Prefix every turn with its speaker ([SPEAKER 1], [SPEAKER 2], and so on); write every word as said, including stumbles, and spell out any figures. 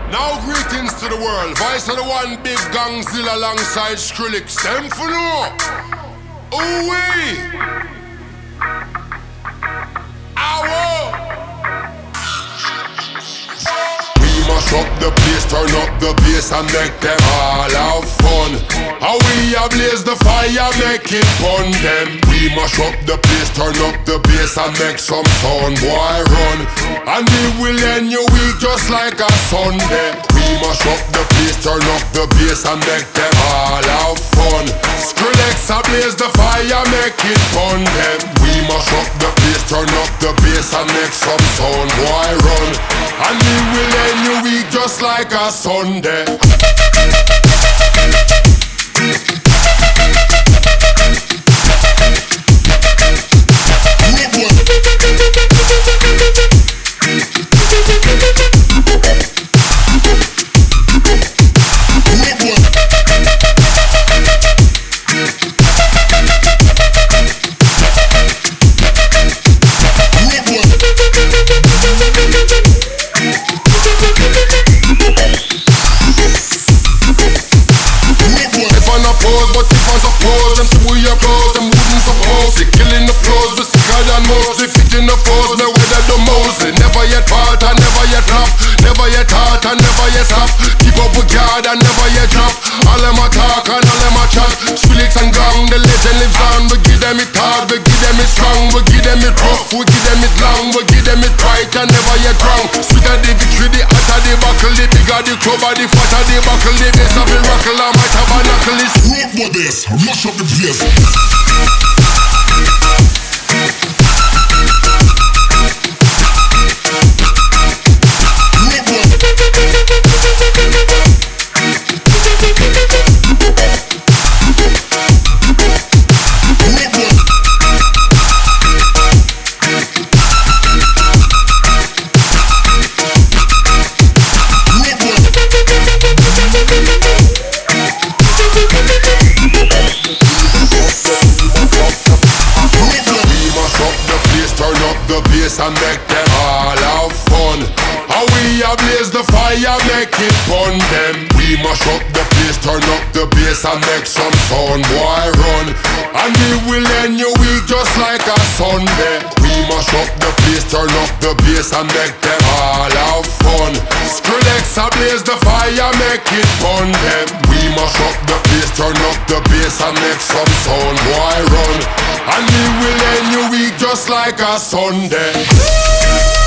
[SPEAKER 1] Now greetings to the world. Voice of the one big gangzilla alongside Skrillex. Them for no. Ooh wee. Ow. Mash up the place, turn up the bass and make them all have fun. How we ablaze the fire, make it fun them. We mash up the place, turn up the bass and make some sound, boy run. And we will end your week just like a Sunday. We mash up the place, turn up the bass and make them all have fun. Skrillex ablaze the fire, make it fun them. We mash up the place, turn up the bass and make some sound, boy run. And we will end your week just like a Sunday. But if I suppose them see we applause, them wouldn't suppose. They killing the flows, we sicker than most. They fit in the foes, no weather the most. They never yet fault and never yet flop. Never yet halt and never yet stop. Keep up with God and never yet drop. All them a talk and all them a chat. Skrillex and Gang, the legend lives on. We give them it hard, we give them it strong. We give them it rough, we give them it long. We give them it right and never yet wrong. Sweeter the victory, the hotter the buckle. The bigger the club, the fatter the buckle. The best of the rockle, I might have a knuckle.
[SPEAKER 2] Rock for this, mash up the place.
[SPEAKER 1] And make them all have fun. How we ablaze the fire, make it fun them. We mash up the place, turn up the bass and make some sound, boy run. And we will end your week just like a Sunday. We mash up the place, turn up the bass and make them all have fun. Skrillex ablaze the fire, make it fun them. We mash up the place, turn up the bass and make some sound, boy run. And we will end your week just like a Sunday.